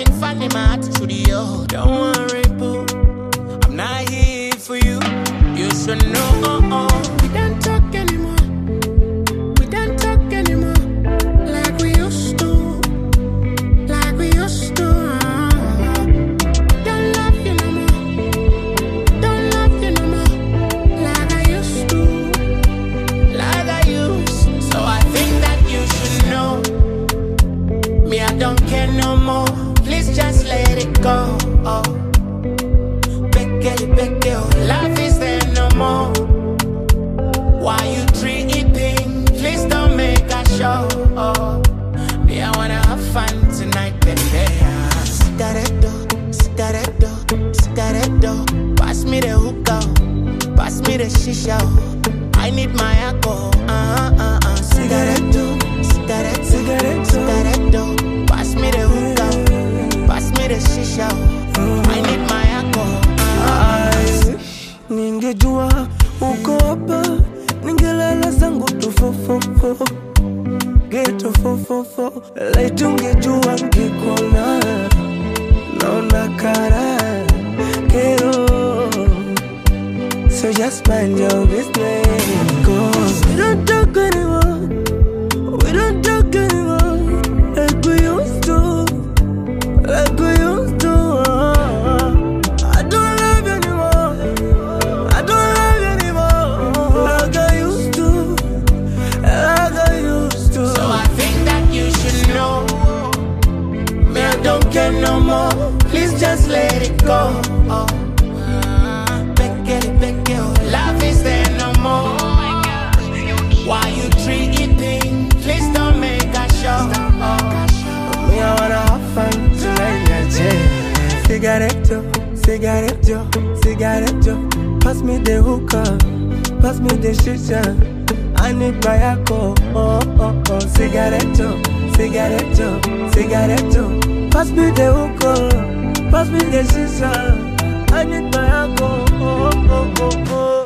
something funny, my attitude, yo. Don't worry, boo, I'm not here for you. You should know, we don't talk anymore. We don't talk anymore like we used to. Like we used to. Don't love you no more. Don't love you no more like I used to. Like I used. So I think that you should know. Me, I don't care no more. Please just let it go. Oh. Becky, oh. Life is there no more. Why you tripping? Please don't make a show. Oh. Me, I wanna have fun tonight, baby. Cigaretto, cigaretto, cigaretto. Pass me the hookah, pass me the shisha. I need my alcohol. Cigaretto, cigaretto, cigaretto, cigaretto. Pass me the hookah, pass me the shisha. I need my alcohol. Ningejua uko hapa, ningelala zangu tu fofofo. Geto fofofo, laiti ungejua ngekuona. Naona kara kero. So just mind your business. Cause we don't talk anymore. We don't talk anymore like we used to. Like we used to. I don't love you anymore. I don't love you anymore like I used to. Like I used to. So I think that you should know. Me, I don't care no more. Please just let it go. Oh. Becky, oh. Love is there no more. Why you tripping? Please don't make a show. Oh. Me, I wanna have fun tonight, yeah. Cigaretto, cigaretto, cigaretto. Pass me the hookah, pass me the shisha. I need my alcohol. Cigaretto, cigaretto, cigaretto. Pass me the hookah, pass me the shisha. I need my alcohol.